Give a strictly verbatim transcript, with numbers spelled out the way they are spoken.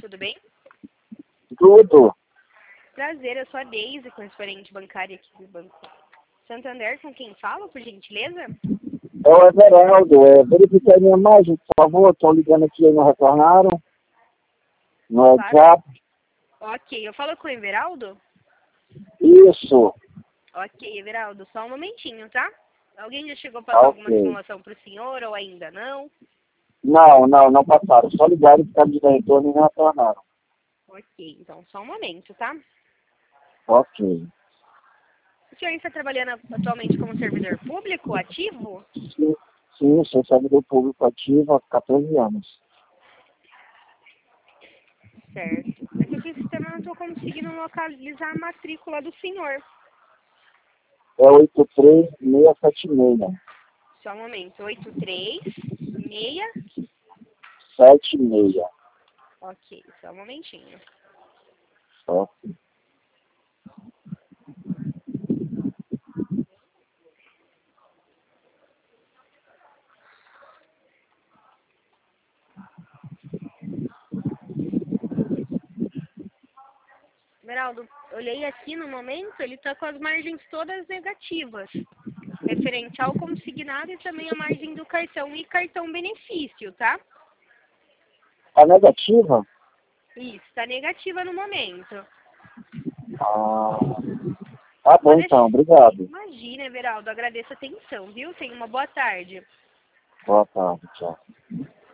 tudo bem? Tudo. Prazer, eu sou a Deise, correspondente bancária aqui do Banco Santander. Com quem falo, por gentileza? É o Everaldo. É, verifique a minha imagem, por favor. Estou ligando aqui e não retornaram. No Claro. WhatsApp. Ok, eu falo com o Everaldo? Isso. Ok, Everaldo, só um momentinho, tá? Alguém já chegou a Tá passar alguma ok. simulação para o senhor ou ainda não? Não, não, não passaram. Só ligaram e ficaram de retorno e não retornaram. Ok, então só um momento, tá? Ok. O senhor está trabalhando atualmente como servidor público ativo? Sim, sim, sou servidor público ativo há quatorze anos. Certo. É que aqui o sistema não estou conseguindo localizar a matrícula do senhor. É oito três seis sete seis. Só um momento. oito três seis. sete seis. Ok, só um momentinho. Ok. Meraldo, olhei aqui no momento, ele está com as margens todas negativas. Referente ao consignado e também a margem do cartão e cartão benefício, tá? A negativa? Isso, está negativa no momento. Ah, tá bom Pode então. deixar. Obrigado. Imagina, Everaldo, agradeço a atenção, viu? Tenha uma boa tarde. Boa tarde. Tchau.